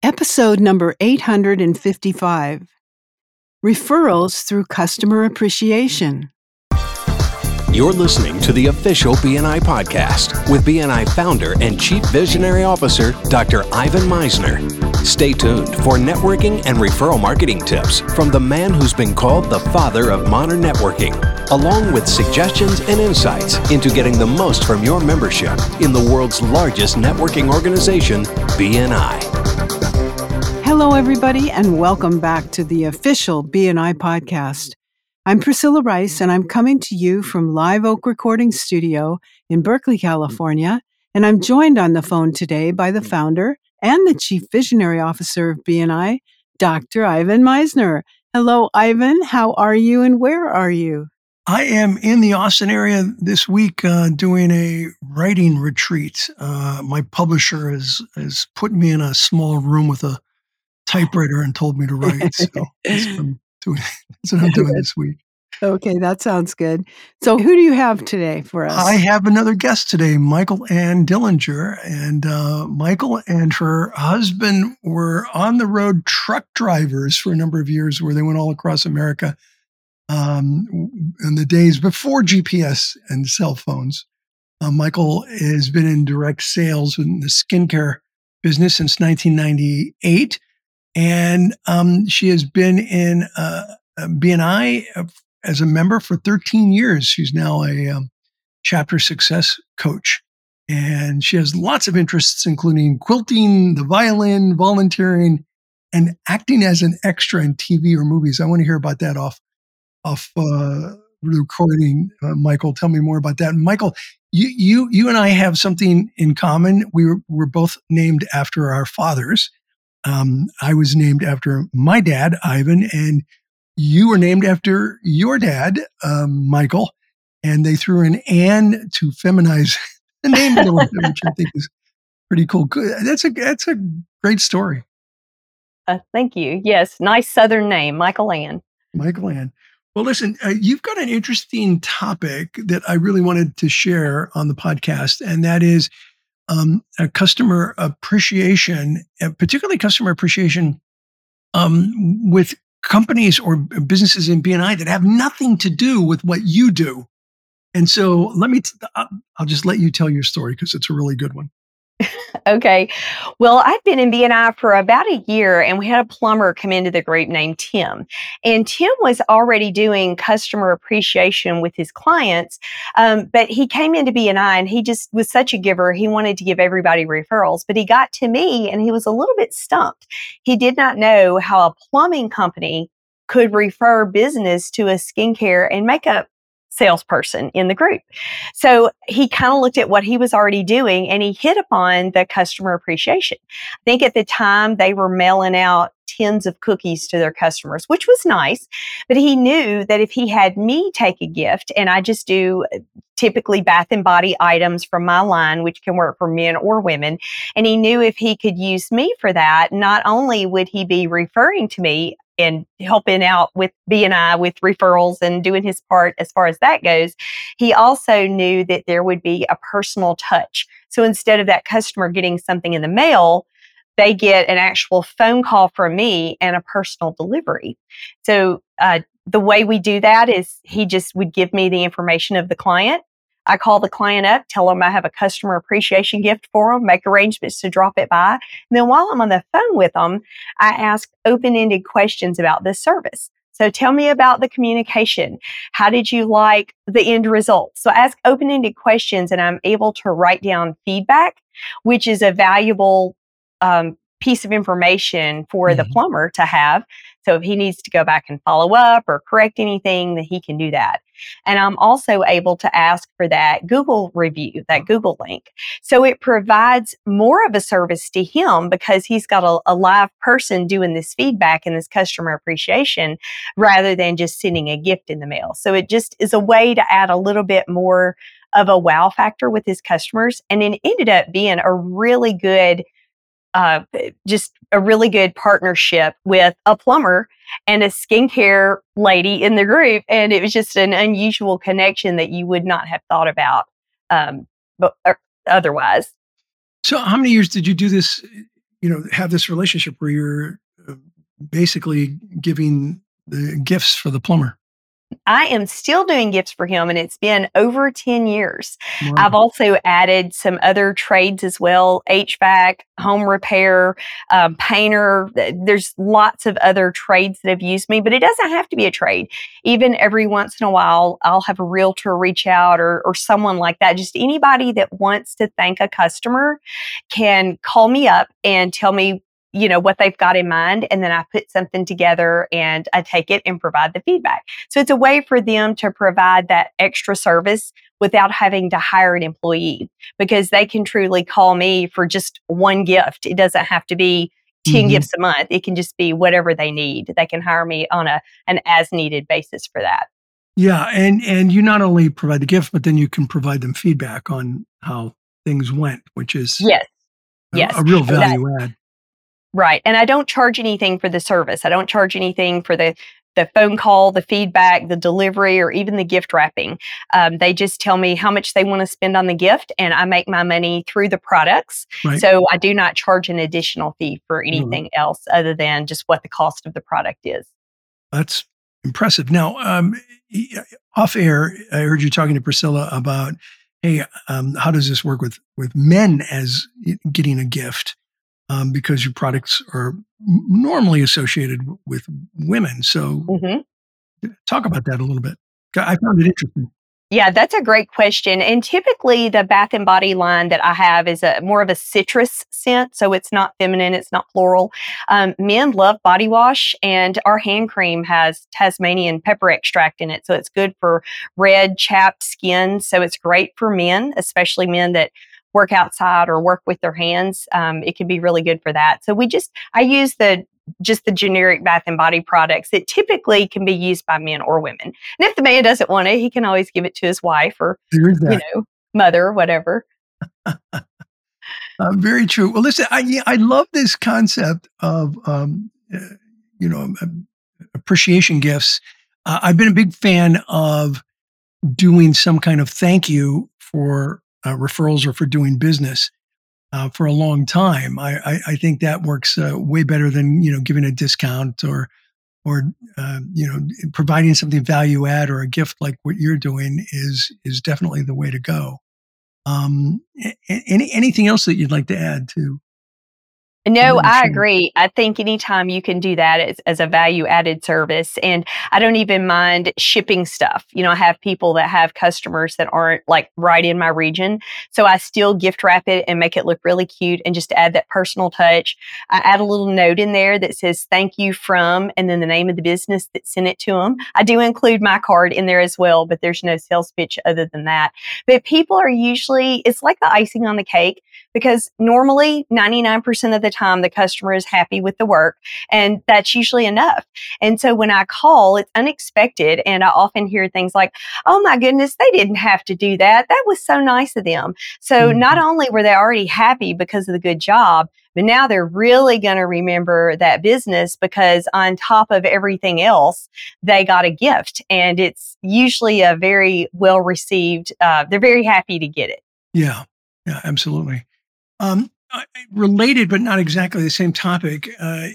Episode number 855, Referrals Through Customer Appreciation. You're listening to the official BNI podcast with BNI founder and Chief Visionary Officer, Dr. Ivan Misner. Stay tuned for networking and referral marketing tips from the man who's been called the father of modern networking, along with suggestions and insights into getting the most from your membership in the world's largest networking organization, BNI. Hello, everybody, and welcome back to the official BNI podcast. I'm Priscilla Rice, and I'm coming to you from Live Oak Recording Studio in Berkeley, California, and I'm joined on the phone today by the founder and the Chief Visionary Officer of BNI, Dr. Ivan Misner. Hello, Ivan. How are you, and where are you? I am in the Austin area this week doing a writing retreat. My publisher has put me in a small room with a typewriter and told me to write. So that's what I'm doing this week. Okay, that sounds good. So who do you have today for us? I have another guest today, Michael Ann Dillinger. And Michael and her husband were on the road truck drivers for a number of years where they went all across America in the days before GPS and cell phones. Michael has been in direct sales in the skincare business since 1998. And she has been in BNI as a member for 13 years. She's now a chapter success coach. And she has lots of interests, including quilting, the violin, volunteering, and acting as an extra in TV or movies. I want to hear about that off recording. Michael, tell me more about that. Michael, you and I have something in common. We're both named after our fathers. I was named after my dad, Ivan, and you were named after your dad, Michael, and they threw an Ann to feminize the name a little bit, which I think is pretty cool. Good. That's a great story. Thank you. Yes, nice Southern name, Michael Ann. Michael Ann. Well, listen, you've got an interesting topic that I really wanted to share on the podcast, and that is a customer appreciation, particularly customer appreciation with companies or businesses in BNI that have nothing to do with what you do. And so I'll just let you tell your story because it's a really good one. Okay. Well, I've been in BNI for about a year, and we had a plumber come into the group named Tim. And Tim was already doing customer appreciation with his clients, but he came into BNI and he just was such a giver. He wanted to give everybody referrals, but he got to me and he was a little bit stumped. He did not know how a plumbing company could refer business to a skincare and makeup salesperson in the group. So he kind of looked at what he was already doing and he hit upon the customer appreciation. I think at the time they were mailing out tins of cookies to their customers, which was nice, but he knew that if he had me take a gift, and I just do typically bath and body items from my line, which can work for men or women, and he knew if he could use me for that, not only would he be referring to me and helping out with BNI with referrals and doing his part as far as that goes, he also knew that there would be a personal touch. So instead of that customer getting something in the mail, they get an actual phone call from me and a personal delivery. So the way we do that is he just would give me the information of the client. I call the client up, tell them I have a customer appreciation gift for them, make arrangements to drop it by. And then while I'm on the phone with them, I ask open-ended questions about this service. So tell me about the communication. How did you like the end result? So I ask open-ended questions and I'm able to write down feedback, which is a valuable piece of information for the plumber to have. So if he needs to go back and follow up or correct anything, then he can do that. And I'm also able to ask for that Google review, that Google link. So it provides more of a service to him because he's got a live person doing this feedback and this customer appreciation rather than just sending a gift in the mail. So it just is a way to add a little bit more of a wow factor with his customers. And it ended up being a really good partnership with a plumber and a skincare lady in the group. And it was just an unusual connection that you would not have thought about otherwise. So how many years did you do this have this relationship where you're basically giving the gifts for the plumber. I am still doing gifts for him, and it's been over 10 years. Wow. I've also added some other trades as well, HVAC, home repair, painter. There's lots of other trades that have used me, but it doesn't have to be a trade. Even every once in a while, I'll have a realtor reach out or someone like that. Just anybody that wants to thank a customer can call me up and tell me what they've got in mind. And then I put something together and I take it and provide the feedback. So it's a way for them to provide that extra service without having to hire an employee, because they can truly call me for just one gift. It doesn't have to be 10 gifts a month. It can just be whatever they need. They can hire me on an as needed basis for that. Yeah. And you not only provide the gift, but then you can provide them feedback on how things went, which is a real value add. Right. And I don't charge anything for the service. I don't charge anything for the phone call, the feedback, the delivery, or even the gift wrapping. They just tell me how much they want to spend on the gift, and I make my money through the products. Right. So I do not charge an additional fee for anything else other than just what the cost of the product is. That's impressive. Now, off air, I heard you talking to Priscilla about, hey, how does this work with men as getting a gift? Because your products are normally associated with women. So talk about that a little bit. I found it interesting. Yeah, that's a great question. And typically the Bath & Body line that I have is more of a citrus scent. So it's not feminine, it's not floral. Men love body wash, and our hand cream has Tasmanian pepper extract in it. So it's good for red, chapped skin. So it's great for men, especially men that work outside or work with their hands. It can be really good for that. So I use the generic Bath & Body products that typically can be used by men or women. And if the man doesn't want it, he can always give it to his wife or, mother, whatever. Very true. Well, listen, I love this concept of, appreciation gifts. I've been a big fan of doing some kind of thank you for referrals or for doing business for a long time. I think that works way better than giving a discount or providing something value add or a gift like what you're doing is definitely the way to go. Anything else that you'd like to add to? No, I agree. I think anytime you can do that as a value-added service, and I don't even mind shipping stuff. I have people that have customers that aren't like right in my region, so I still gift wrap it and make it look really cute and just add that personal touch. I add a little note in there that says "Thank you from," and then the name of the business that sent it to them. I do include my card in there as well, but there's no sales pitch other than that. But people are usually, it's like the icing on the cake, because normally 99% of the time the customer is happy with the work, and that's usually enough. And so when I call, it's unexpected, and I often hear things like, "Oh my goodness, they didn't have to do that. That was so nice of them." So not only were they already happy because of the good job, but now they're really going to remember that business because on top of everything else, they got a gift, and it's usually a very well received. They're very happy to get it. Yeah, absolutely. Related, but not exactly the same topic.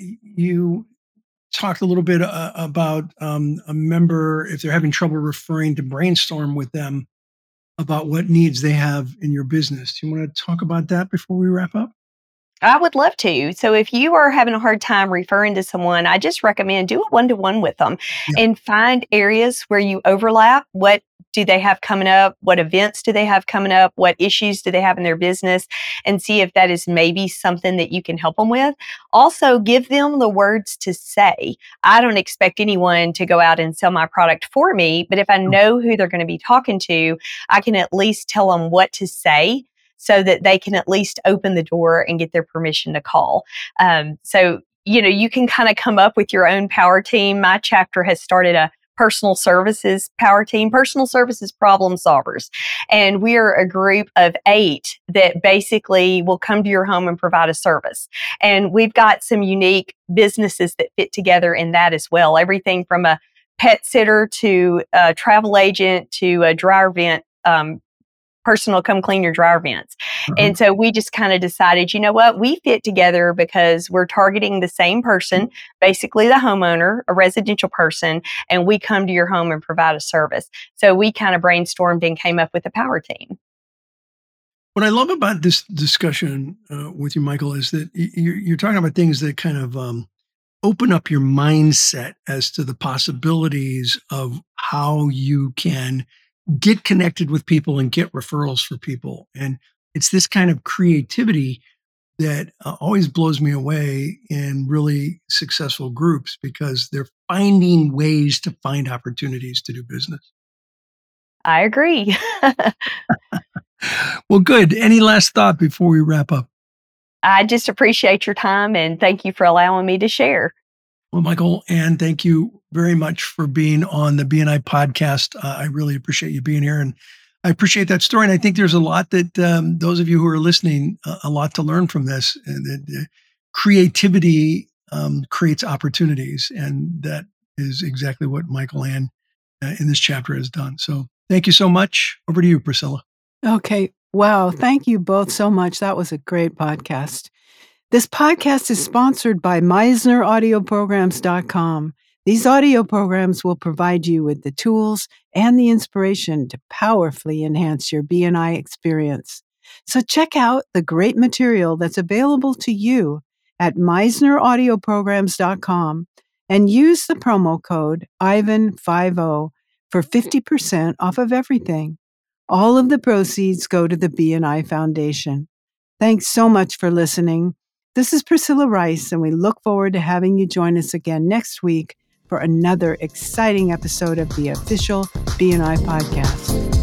You talked a little bit about a member, if they're having trouble referring, to brainstorm with them about what needs they have in your business. Do you want to talk about that before we wrap up? I would love to. So if you are having a hard time referring to someone, I just recommend do a one-to-one with them and find areas where you overlap. What do they have coming up? What events do they have coming up? What issues do they have in their business? And see if that is maybe something that you can help them with. Also, give them the words to say. I don't expect anyone to go out and sell my product for me, but if I know who they're going to be talking to, I can at least tell them what to say, so that they can at least open the door and get their permission to call. So, you can kind of come up with your own power team. My chapter has started a personal services power team, personal services problem solvers. And we are a group of 8 that basically will come to your home and provide a service. And we've got some unique businesses that fit together in that as well. Everything from a pet sitter to a travel agent to a dryer vent personal come clean your dryer vents. And so we just kind of decided, you know what, we fit together because we're targeting the same person, basically the homeowner, a residential person, and we come to your home and provide a service. So we kind of brainstormed and came up with a power team. What I love about this discussion with you, Michael, is that you're talking about things that kind of open up your mindset as to the possibilities of how you can get connected with people and get referrals for people. And it's this kind of creativity that always blows me away in really successful groups, because they're finding ways to find opportunities to do business. I agree. Well, good. Any last thought before we wrap up? I just appreciate your time and thank you for allowing me to share. Well, Michael, Ann, thank you very much for being on the BNI podcast. I really appreciate you being here, and I appreciate that story. And I think there's a lot that those of you who are listening, a lot to learn from this. And that creativity creates opportunities, and that is exactly what Michael Ann in this chapter has done. So thank you so much. Over to you, Priscilla. Okay. Wow. Thank you both so much. That was a great podcast. This podcast is sponsored by MeisnerAudioPrograms.com. These audio programs will provide you with the tools and the inspiration to powerfully enhance your BNI experience. So check out the great material that's available to you at MeisnerAudioPrograms.com and use the promo code IVAN50 for 50% off of everything. All of the proceeds go to the BNI Foundation. Thanks so much for listening. This is Priscilla Rice, and we look forward to having you join us again next week for another exciting episode of the official BNI podcast.